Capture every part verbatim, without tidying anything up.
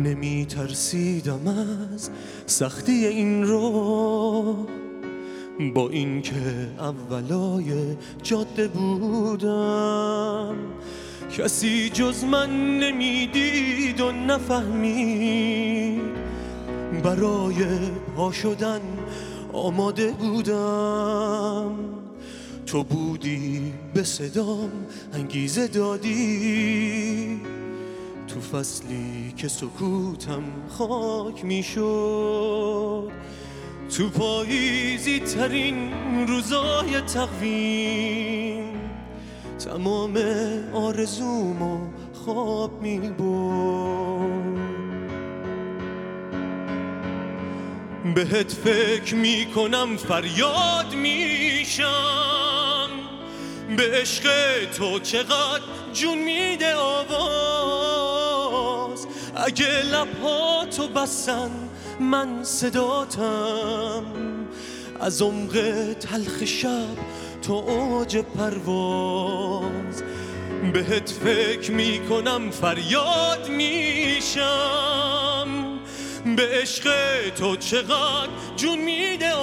نمی ترسیدم از سختی این رو، با این که اولای جاده بودم کسی جز من نمیدید و نفهمید، برای پا شدن آماده بودم. تو بودی به صدام انگیزه دادی، تو فصلی که سکوتم خاک میشد، تو پاییزی ترین روزای تقویم تمام آرزومو خواب میبرد. بهت فکر میکنم فریاد میشم، به عشق تو چقدر جون میده آواز. اگه لبهاتو بسن من صداتم، از عمق تلخ شب تا اوج پرواز. بهت فکر میکنم فریاد میشم، به عشق تو چقدر جون میده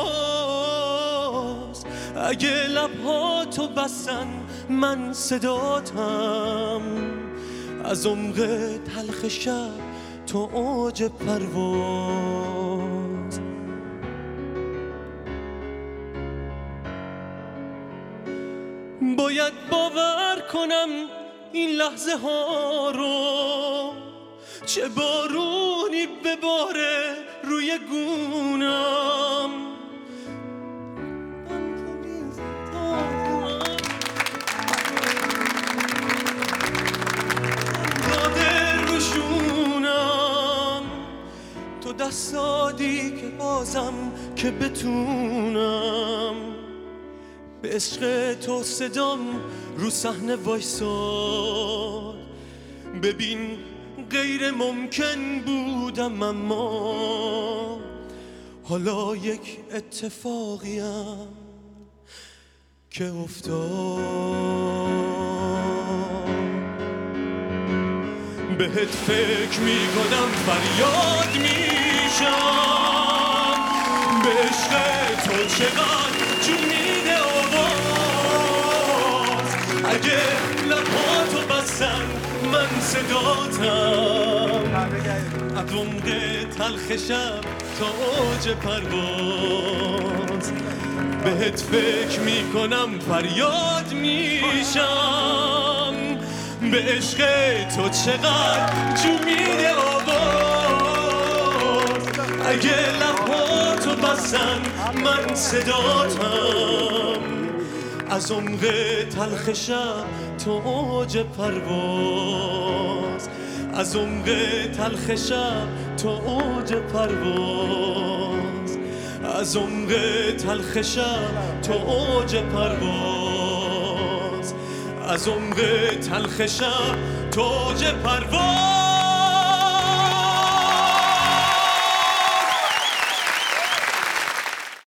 آواز. اگه لبهاتو بسن من صداتم، از عمق تلخ شب تا اوج پرواز. باید باور کنم این لحظه ها رو، چه بارونی بباره روی گونم. داده روشونم تو دستادی که بازم که بتونم، به عشق تو صدام رو صحنه وایساد. ببین غیر ممکن بودم اما حالا یک اتفاقیم که افتاد. بهت فکر میکنم فریاد میشم، به عشق تو چقدر جون میده آواز. اگه لبهاتو بسن من صداتم، از عمق تلخ شب تا اوج پرواز. بهت فکر میکنم فریاد میشم، به عشق تو چقدر جون میده آواز. اگه لبهاتو بسن من صداتم، از عمق تلخ شب تا اوج پرواز. از عمق تلخ شب تا اوج پرواز. از عمق تلخ شب تا اوج پرواز. از عمق تلخ شب تا اوج پرواز.